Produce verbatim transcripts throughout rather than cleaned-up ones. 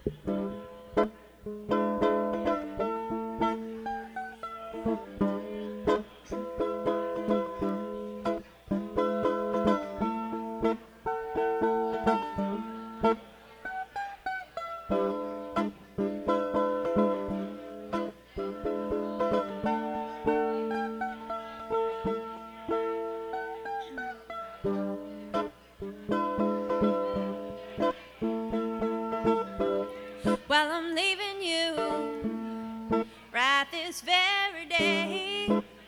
Well, I'm leaving you right this very day.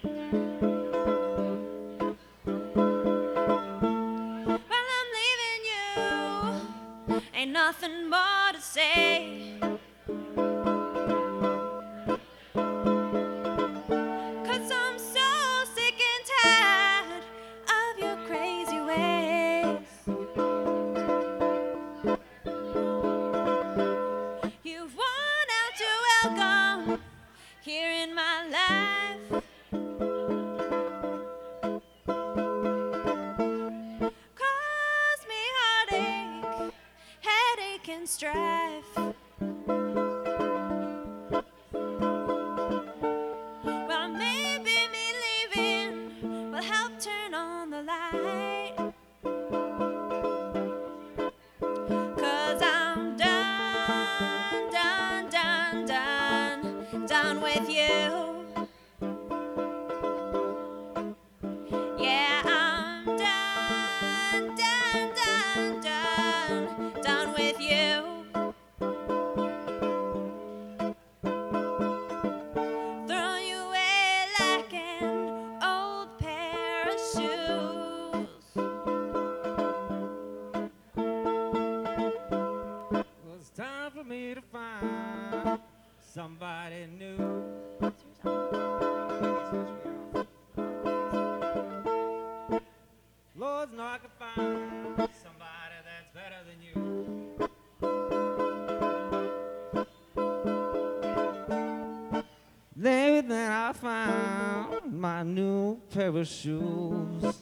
Well, I'm leaving you, ain't nothing more to say. 'Cause I'm so sick and tired of your crazy ways. You've worn out your welcome here in my life. Cause me heartache, headache and strife. Well, maybe me leaving will help turn on the light. Cause I'm done, done, done, done, done with you. Yeah, I'm done, done, done, done, done with you. Throw you away like an old pair of shoes. Well, it's time for me to find somebody new. Lord, know I can find somebody that's better than you. Maybe then I found my new pair of shoes.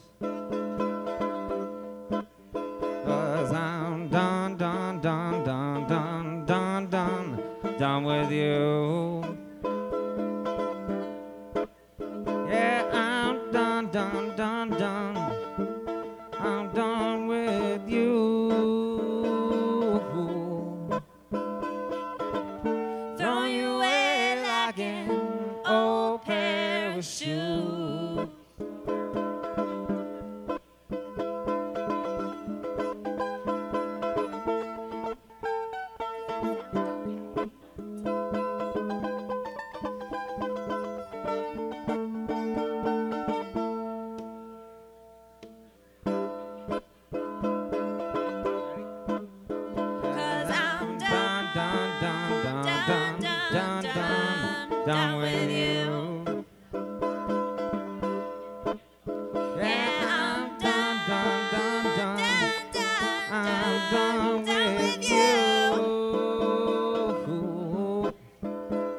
'Cause I'm done, done, done, done, done, done, done, done with you. Yeah, I'm done, done, done, done. I'm done with you. Throw you away like an old pair of shoes. Cause I'm done, done, done, done, done, done, done, done, done with you. Yeah, I'm done, done, done, done. I'm done with you.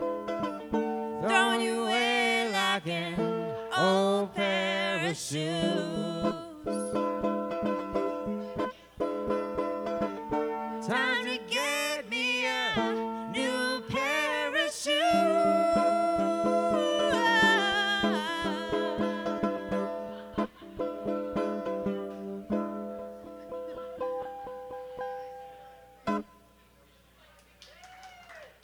Throwing you away like an old pair of shoes.